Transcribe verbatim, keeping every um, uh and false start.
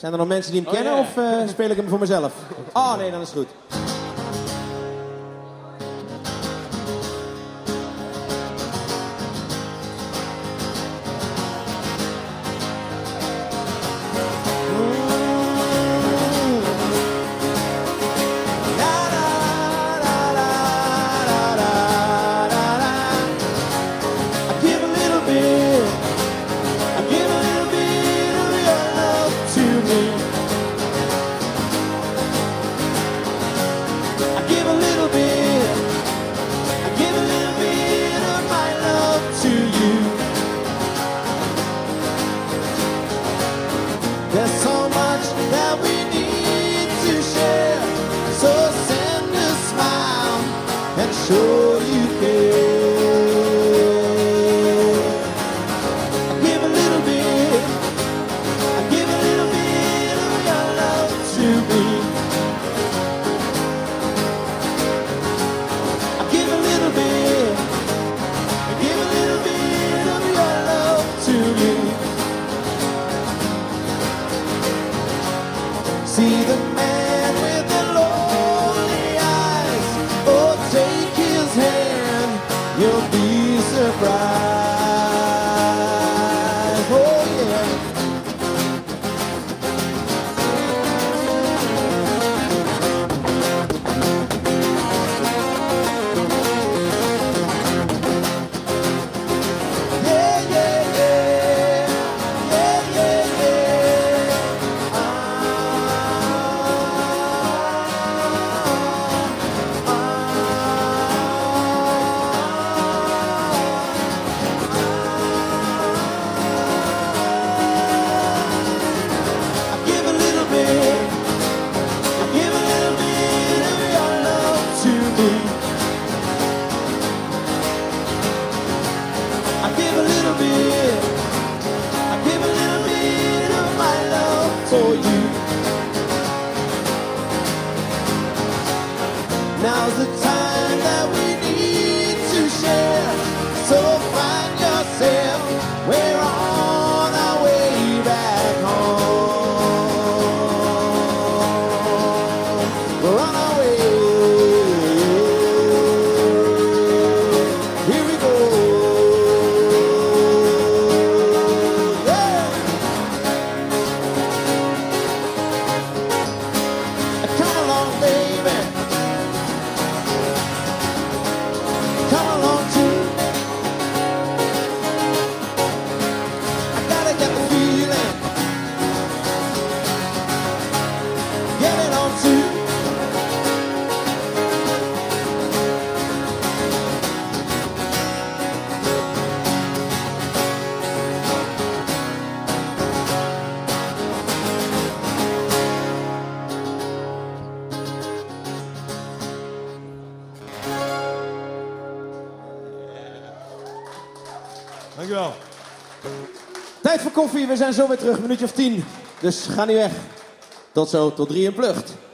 Zijn er nog mensen die hem Oh, kennen ja. of uh, speel ik hem voor mezelf? Oh nee, dan is het goed. There's so much that we need to share, so send a smile and show you care. I give a little bit, I give a little bit of your love to me. I give a little bit, I give a little bit of your love to me. See the man with the lonely eyes. Oh, take his hand, you'll be surprised. Oh, yeah. Yeah, yeah, yeah. Yeah, yeah, yeah. For you. Now's the time that we need to share, so find yourself, we're on our way back home. We're on our way. Here we go. Dankjewel. Tijd voor koffie, we zijn zo weer terug, een minuutje of tien. Dus ga niet weg. Tot zo, tot drie in Plucht.